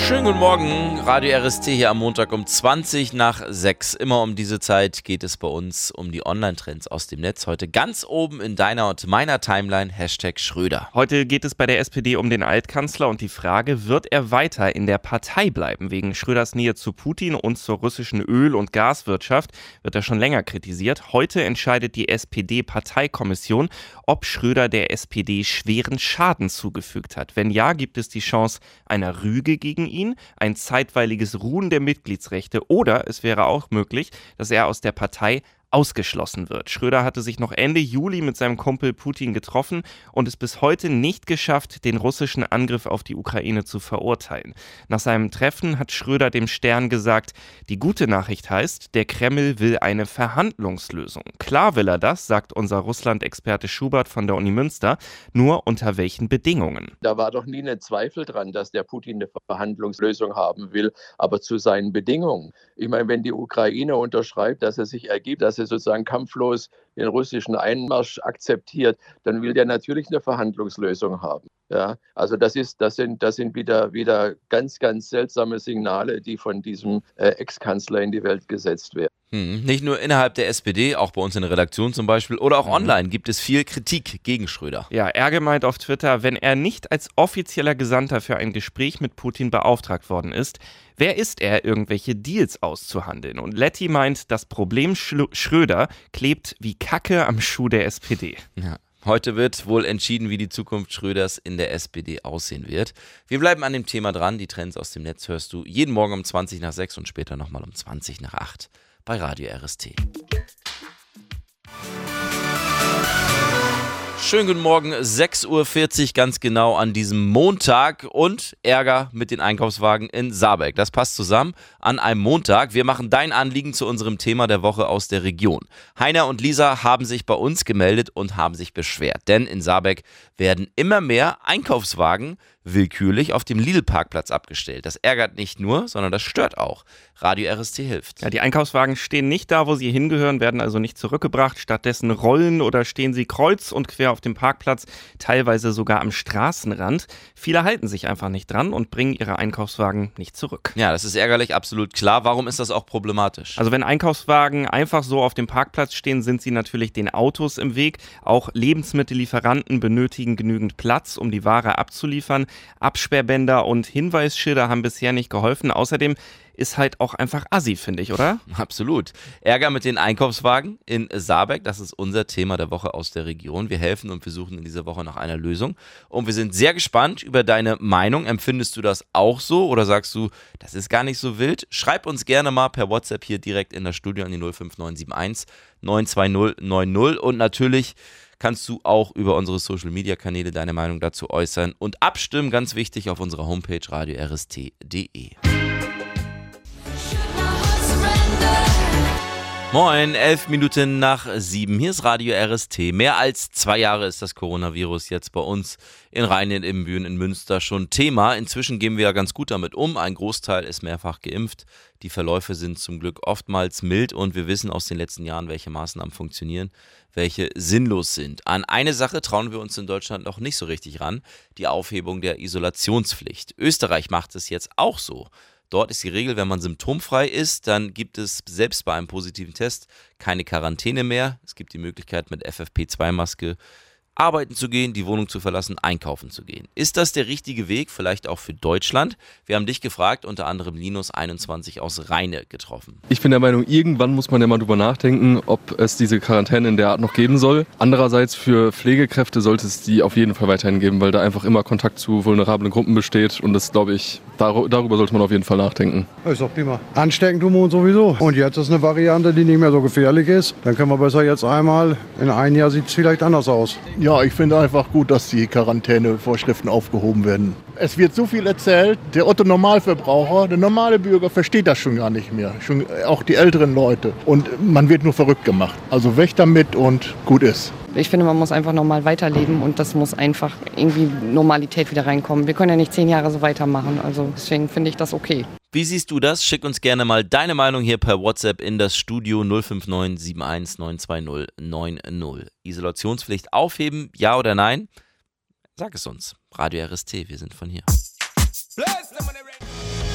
Schönen guten Morgen, Radio RST hier am Montag um 20 nach 6. Immer um diese Zeit geht es bei uns um die Online-Trends aus dem Netz. Heute ganz oben in deiner und meiner Timeline, #Schröder. Heute geht es bei der SPD um den Altkanzler und die Frage, wird er weiter in der Partei bleiben? Wegen Schröders Nähe zu Putin und zur russischen Öl- und Gaswirtschaft wird er schon länger kritisiert. Heute entscheidet die SPD-Parteikommission, ob Schröder der SPD schweren Schaden zugefügt hat. Wenn ja, gibt es die Chance einer Rüge gegen ihn, ein zeitweiliges Ruhen der Mitgliedsrechte oder es wäre auch möglich, dass er aus der Partei ausgeschlossen wird. Schröder hatte sich noch Ende Juli mit seinem Kumpel Putin getroffen und es bis heute nicht geschafft, den russischen Angriff auf die Ukraine zu verurteilen. Nach seinem Treffen hat Schröder dem Stern gesagt, die gute Nachricht heißt, der Kreml will eine Verhandlungslösung. Klar will er das, sagt unser Russland-Experte Schubert von der Uni Münster, nur unter welchen Bedingungen? Da war doch nie ein Zweifel dran, dass der Putin eine Verhandlungslösung haben will, aber zu seinen Bedingungen. Ich meine, wenn die Ukraine unterschreibt, dass es sich ergibt, dass er sozusagen kampflos den russischen Einmarsch akzeptiert, dann will der natürlich eine Verhandlungslösung haben. Ja, also das sind wieder ganz, ganz seltsame Signale, die von diesem Ex-Kanzler in die Welt gesetzt werden. Nicht nur innerhalb der SPD, auch bei uns in der Redaktion zum Beispiel oder auch online gibt es viel Kritik gegen Schröder. Ja, er gemeint auf Twitter, wenn er nicht als offizieller Gesandter für ein Gespräch mit Putin beauftragt worden ist, wer ist er, irgendwelche Deals auszuhandeln? Und Letty meint, das Problem Schröder klebt wie Kacke am Schuh der SPD. Ja. Heute wird wohl entschieden, wie die Zukunft Schröders in der SPD aussehen wird. Wir bleiben an dem Thema dran. Die Trends aus dem Netz hörst du jeden Morgen um 20 nach 6 und später nochmal um 20 nach 8 bei Radio RST. Schönen guten Morgen, 6.40 Uhr ganz genau an diesem Montag und Ärger mit den Einkaufswagen in Saarbeck. Das passt zusammen an einem Montag. Wir machen dein Anliegen zu unserem Thema der Woche aus der Region. Heiner und Lisa haben sich bei uns gemeldet und haben sich beschwert, denn in Saarbeck werden immer mehr Einkaufswagen willkürlich auf dem Lidl-Parkplatz abgestellt. Das ärgert nicht nur, sondern das stört auch. Radio RST hilft. Ja, die Einkaufswagen stehen nicht da, wo sie hingehören, werden also nicht zurückgebracht. Stattdessen rollen oder stehen sie kreuz und quer auf dem Parkplatz, teilweise sogar am Straßenrand. Viele halten sich einfach nicht dran und bringen ihre Einkaufswagen nicht zurück. Ja, das ist ärgerlich, absolut klar. Warum ist das auch problematisch? Also wenn Einkaufswagen einfach so auf dem Parkplatz stehen, sind sie natürlich den Autos im Weg. Auch Lebensmittellieferanten benötigen genügend Platz, um die Ware abzuliefern. Absperrbänder und Hinweisschilder haben bisher nicht geholfen. Außerdem ist halt auch einfach assi, finde ich, oder? Absolut. Ärger mit den Einkaufswagen in Saarbeck, das ist unser Thema der Woche aus der Region. Wir helfen und wir suchen in dieser Woche nach einer Lösung. Und wir sind sehr gespannt über deine Meinung. Empfindest du das auch so oder sagst du, das ist gar nicht so wild? Schreib uns gerne mal per WhatsApp hier direkt in das Studio an die 05971 920 90 und natürlich kannst du auch über unsere Social-Media-Kanäle deine Meinung dazu äußern und abstimmen, ganz wichtig, auf unserer Homepage radiorst.de. Moin, 11 Minuten nach 7. Hier ist Radio RST. Mehr als 2 Jahre ist das Coronavirus jetzt bei uns in Rhein, in Büren, in Münster schon Thema. Inzwischen gehen wir ja ganz gut damit um. Ein Großteil ist mehrfach geimpft. Die Verläufe sind zum Glück oftmals mild und wir wissen aus den letzten Jahren, welche Maßnahmen funktionieren, welche sinnlos sind. An eine Sache trauen wir uns in Deutschland noch nicht so richtig ran, die Aufhebung der Isolationspflicht. Österreich macht es jetzt auch so. Dort ist die Regel, wenn man symptomfrei ist, dann gibt es selbst bei einem positiven Test keine Quarantäne mehr. Es gibt die Möglichkeit, mit FFP2-Maske arbeiten zu gehen, die Wohnung zu verlassen, einkaufen zu gehen. Ist das der richtige Weg, vielleicht auch für Deutschland? Wir haben dich gefragt, unter anderem Linus21 aus Rheine getroffen. Ich bin der Meinung, irgendwann muss man ja mal drüber nachdenken, ob es diese Quarantäne in der Art noch geben soll. Andererseits für Pflegekräfte sollte es die auf jeden Fall weiterhin geben, weil da einfach immer Kontakt zu vulnerablen Gruppen besteht und das, glaube ich, darüber sollte man auf jeden Fall nachdenken. Ist doch prima. Anstecken tun wir uns sowieso. Und jetzt ist eine Variante, die nicht mehr so gefährlich ist. Dann können wir besser jetzt einmal, in einem Jahr sieht es vielleicht anders aus. Ja, ich finde einfach gut, dass die Quarantänevorschriften aufgehoben werden. Es wird so viel erzählt, der Otto-Normalverbraucher, der normale Bürger versteht das schon gar nicht mehr. Schon auch die älteren Leute. Und man wird nur verrückt gemacht. Also weg damit und gut ist. Ich finde, man muss einfach normal weiterleben und das muss einfach irgendwie Normalität wieder reinkommen. Wir können ja nicht 10 Jahre so weitermachen, also deswegen finde ich das okay. Wie siehst du das? Schick uns gerne mal deine Meinung hier per WhatsApp in das Studio 059 71 920 90. Isolationspflicht aufheben, ja oder nein? Sag es uns. Radio RST, wir sind von hier.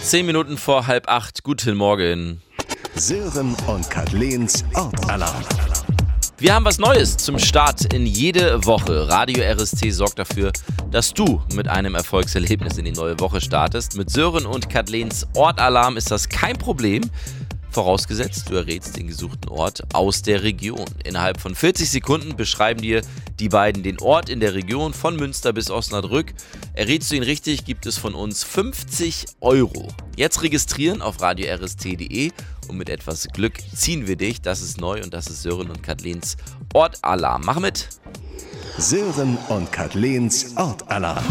10 Minuten vor 7:30. Guten Morgen. Sören und Kathlens Ortalarm. Wir haben was Neues zum Start in jede Woche. Radio RST sorgt dafür, dass du mit einem Erfolgserlebnis in die neue Woche startest. Mit Sören und Kathlens Ortalarm ist das kein Problem. Vorausgesetzt, du errätst den gesuchten Ort aus der Region. Innerhalb von 40 Sekunden beschreiben dir die beiden den Ort in der Region von Münster bis Osnabrück. Errätst du ihn richtig, gibt es von uns 50 €. Jetzt registrieren auf radiorst.de und mit etwas Glück ziehen wir dich. Das ist neu und das ist Sören und Kathlens Ortalarm. Mach mit! Sören und Kathlens Ortalarm.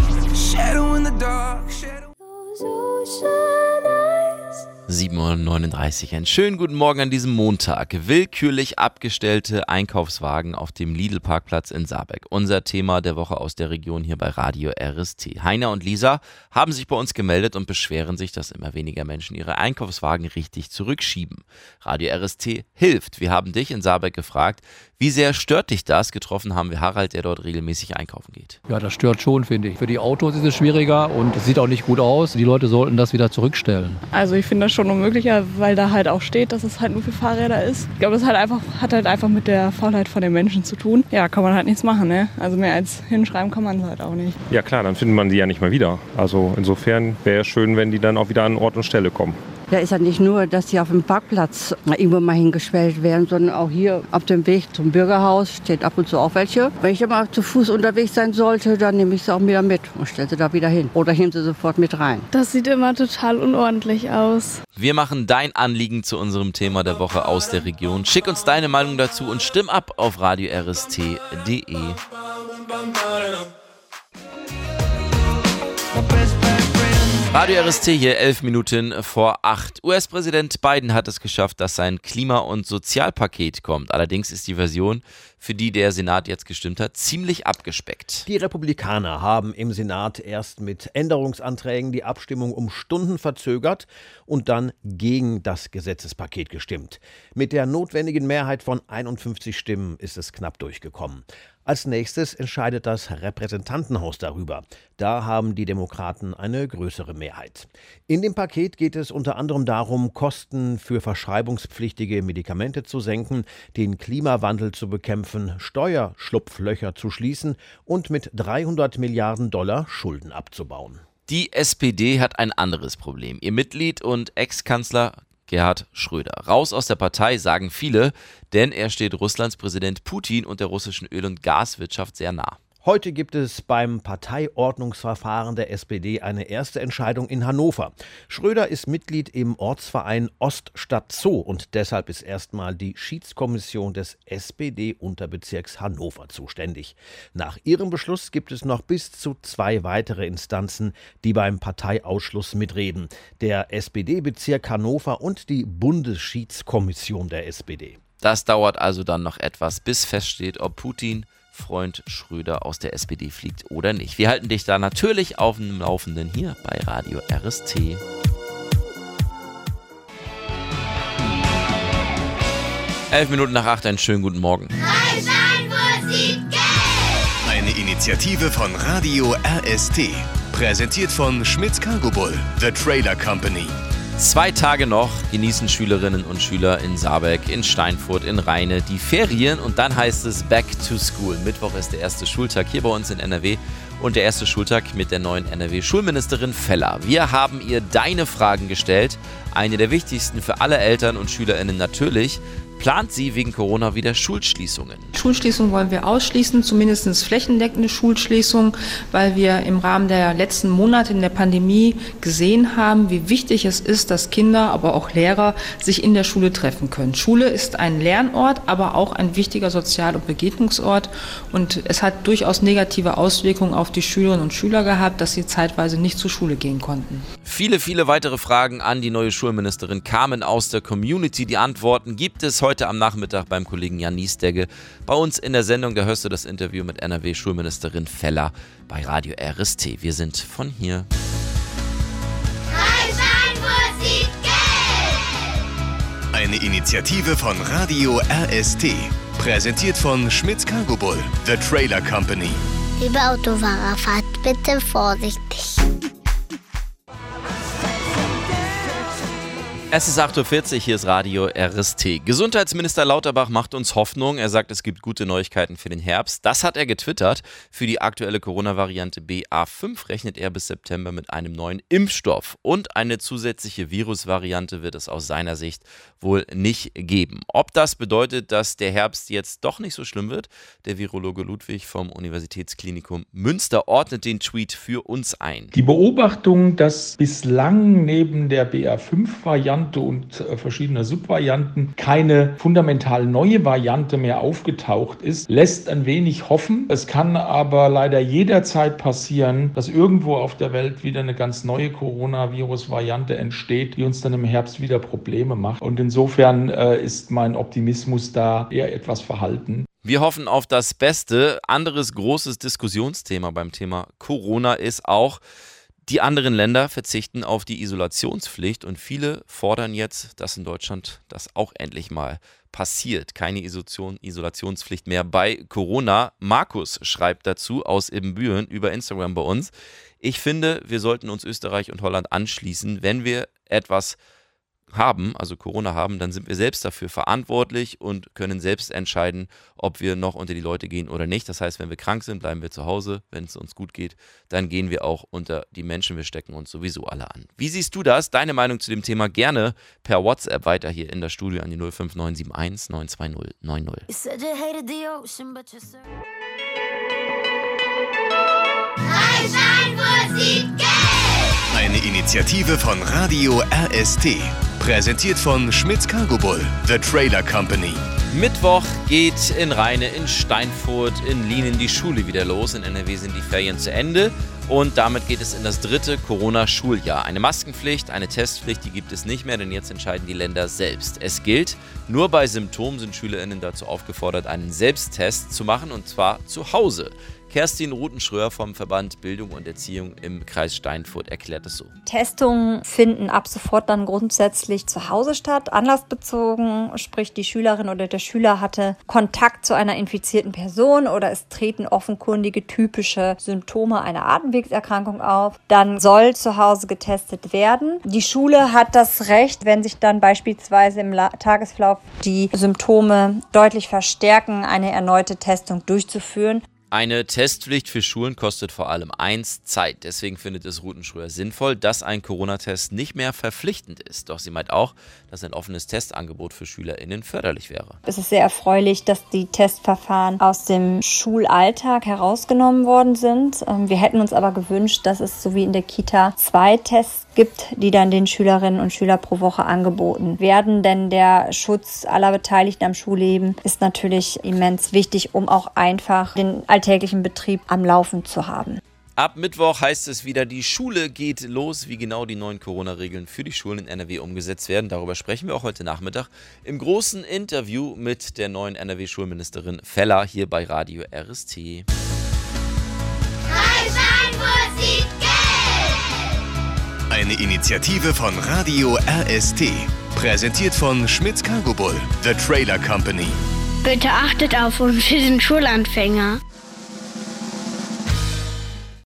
7:39 Uhr. Einen schönen guten Morgen an diesem Montag. Willkürlich abgestellte Einkaufswagen auf dem Lidl-Parkplatz in Saarbeck. Unser Thema der Woche aus der Region hier bei Radio RST. Heiner und Lisa haben sich bei uns gemeldet und beschweren sich, dass immer weniger Menschen ihre Einkaufswagen richtig zurückschieben. Radio RST hilft. Wir haben dich in Saarbeck gefragt, wie sehr stört dich das? Getroffen haben wir Harald, der dort regelmäßig einkaufen geht. Ja, das stört schon, finde ich. Für die Autos ist es schwieriger und es sieht auch nicht gut aus. Die Leute sollten das wieder zurückstellen. Also ich finde das schon unmöglicher, weil da halt auch steht, dass es halt nur für Fahrräder ist. Ich glaube, das hat halt einfach mit der Faulheit von den Menschen zu tun. Ja, kann man halt nichts machen, ne? Also mehr als hinschreiben kann man es halt auch nicht. Ja klar, dann findet man die ja nicht mehr wieder. Also insofern wäre es schön, wenn die dann auch wieder an Ort und Stelle kommen. Da ist ja nicht nur, dass sie auf dem Parkplatz irgendwo mal hingestellt werden, sondern auch hier auf dem Weg zum Bürgerhaus steht ab und zu auch welche. Wenn ich immer zu Fuß unterwegs sein sollte, dann nehme ich sie auch wieder mit und stelle sie da wieder hin. Oder heben sie sofort mit rein. Das sieht immer total unordentlich aus. Wir machen dein Anliegen zu unserem Thema der Woche aus der Region. Schick uns deine Meinung dazu und stimm ab auf radiorst.de. Radio RST hier, 11 Minuten vor 8. US-Präsident Biden hat es geschafft, dass sein Klima- und Sozialpaket kommt. Allerdings ist die Version, für die der Senat jetzt gestimmt hat, ziemlich abgespeckt. Die Republikaner haben im Senat erst mit Änderungsanträgen die Abstimmung um Stunden verzögert und dann gegen das Gesetzespaket gestimmt. Mit der notwendigen Mehrheit von 51 Stimmen ist es knapp durchgekommen. Als nächstes entscheidet das Repräsentantenhaus darüber. Da haben die Demokraten eine größere Mehrheit. In dem Paket geht es unter anderem darum, Kosten für verschreibungspflichtige Medikamente zu senken, den Klimawandel zu bekämpfen, Steuerschlupflöcher zu schließen und mit $300 Milliarden Schulden abzubauen. Die SPD hat ein anderes Problem. Ihr Mitglied und Ex-Kanzler Gerhard Schröder. Raus aus der Partei, sagen viele, denn er steht Russlands Präsident Putin und der russischen Öl- und Gaswirtschaft sehr nah. Heute gibt es beim Parteiordnungsverfahren der SPD eine erste Entscheidung in Hannover. Schröder ist Mitglied im Ortsverein Oststadt Zoo und deshalb ist erstmal die Schiedskommission des SPD-Unterbezirks Hannover zuständig. Nach ihrem Beschluss gibt es noch bis zu 2 weitere Instanzen, die beim Parteiausschluss mitreden. Der SPD-Bezirk Hannover und die Bundesschiedskommission der SPD. Das dauert also dann noch etwas, bis feststeht, ob Putin Freund Schröder aus der SPD fliegt oder nicht. Wir halten dich da natürlich auf dem Laufenden hier bei Radio RST. Elf Minuten nach 8, einen schönen guten Morgen. Eine Initiative von Radio RST. Präsentiert von Schmitz Cargo Bull, The Trailer Company. 2 Tage noch genießen Schülerinnen und Schüler in Saarbeck, in Steinfurt, in Rheine die Ferien und dann heißt es Back to School. Mittwoch ist der erste Schultag hier bei uns in NRW und der erste Schultag mit der neuen NRW-Schulministerin Feller. Wir haben ihr deine Fragen gestellt, eine der wichtigsten für alle Eltern und SchülerInnen natürlich. Plant sie wegen Corona wieder Schulschließungen? Schulschließungen wollen wir ausschließen, zumindest flächendeckende Schulschließungen, weil wir im Rahmen der letzten Monate in der Pandemie gesehen haben, wie wichtig es ist, dass Kinder, aber auch Lehrer sich in der Schule treffen können. Schule ist ein Lernort, aber auch ein wichtiger Sozial- und Begegnungsort und es hat durchaus negative Auswirkungen auf die Schülerinnen und Schüler gehabt, dass sie zeitweise nicht zur Schule gehen konnten. Viele, viele weitere Fragen an die neue Schulministerin kamen aus der Community. Die Antworten gibt es heute am Nachmittag beim Kollegen Jan Niesdegge. Bei uns in der Sendung, da hörst du das Interview mit NRW-Schulministerin Feller bei Radio RST. Wir sind von hier. Eine Initiative von Radio RST. Präsentiert von Schmitz Cargo Bull, The Trailer Company. Liebe Autofahrer, fahrt bitte vorsichtig. Es ist 8.40 Uhr, hier ist Radio RST. Gesundheitsminister Lauterbach macht uns Hoffnung. Er sagt, es gibt gute Neuigkeiten für den Herbst. Das hat er getwittert. Für die aktuelle Corona-Variante BA5 rechnet er bis September mit einem neuen Impfstoff. Und eine zusätzliche Virusvariante wird es aus seiner Sicht wohl nicht geben. Ob das bedeutet, dass der Herbst jetzt doch nicht so schlimm wird? Der Virologe Ludwig vom Universitätsklinikum Münster ordnet den Tweet für uns ein. Die Beobachtung, dass bislang neben der BA5-Variante und verschiedener Subvarianten keine fundamental neue Variante mehr aufgetaucht ist, lässt ein wenig hoffen. Es kann aber leider jederzeit passieren, dass irgendwo auf der Welt wieder eine ganz neue Coronavirus-Variante entsteht, die uns dann im Herbst wieder Probleme macht. Und insofern ist mein Optimismus da eher etwas verhalten. Wir hoffen auf das Beste. Anderes großes Diskussionsthema beim Thema Corona ist auch, die anderen Länder verzichten auf die Isolationspflicht und viele fordern jetzt, dass in Deutschland das auch endlich mal passiert. Keine Isolationspflicht mehr bei Corona. Markus schreibt dazu aus Ibbenbüren über Instagram bei uns. Ich finde, wir sollten uns Österreich und Holland anschließen. Wenn wir etwas haben, also Corona haben, dann sind wir selbst dafür verantwortlich und können selbst entscheiden, ob wir noch unter die Leute gehen oder nicht. Das heißt, wenn wir krank sind, bleiben wir zu Hause. Wenn es uns gut geht, dann gehen wir auch unter die Menschen. Wir stecken uns sowieso alle an. Wie siehst du das? Deine Meinung zu dem Thema gerne per WhatsApp weiter hier in das Studio an die 05971 920 90. Eine Initiative von Radio RST. Präsentiert von Schmitz Cargobull, The Trailer Company. Mittwoch geht in Rheine, in Steinfurt, in Lienen die Schule wieder los. In NRW sind die Ferien zu Ende und damit geht es in das 3. Corona-Schuljahr. Eine Maskenpflicht, eine Testpflicht, die gibt es nicht mehr, denn jetzt entscheiden die Länder selbst. Es gilt, nur bei Symptomen sind SchülerInnen dazu aufgefordert, einen Selbsttest zu machen und zwar zu Hause. Kerstin Rutenschröer vom Verband Bildung und Erziehung im Kreis Steinfurt erklärt es so. Testungen finden ab sofort dann grundsätzlich zu Hause statt, anlassbezogen, sprich die Schülerin oder der Schüler hatte Kontakt zu einer infizierten Person oder es treten offenkundige typische Symptome einer Atemwegserkrankung auf. Dann soll zu Hause getestet werden. Die Schule hat das Recht, wenn sich dann beispielsweise im Tagesverlauf die Symptome deutlich verstärken, eine erneute Testung durchzuführen. Eine Testpflicht für Schulen kostet vor allem Zeit. Deswegen findet es Rutenschröer sinnvoll, dass ein Corona-Test nicht mehr verpflichtend ist. Doch sie meint auch, dass ein offenes Testangebot für SchülerInnen förderlich wäre. Es ist sehr erfreulich, dass die Testverfahren aus dem Schulalltag herausgenommen worden sind. Wir hätten uns aber gewünscht, dass es so wie in der Kita 2 Tests gibt, die dann den Schülerinnen und Schülern pro Woche angeboten werden. Denn der Schutz aller Beteiligten am Schulleben ist natürlich immens wichtig, um auch einfach den alltäglichen Betrieb am Laufen zu haben. Ab Mittwoch heißt es wieder, die Schule geht los. Wie genau die neuen Corona-Regeln für die Schulen in NRW umgesetzt werden, darüber sprechen wir auch heute Nachmittag im großen Interview mit der neuen NRW-Schulministerin Feller hier bei Radio RST. Eine Initiative von Radio RST. Präsentiert von Schmitz Cargobull, The Trailer Company. Bitte achtet auf uns, wir sind Schulanfänger.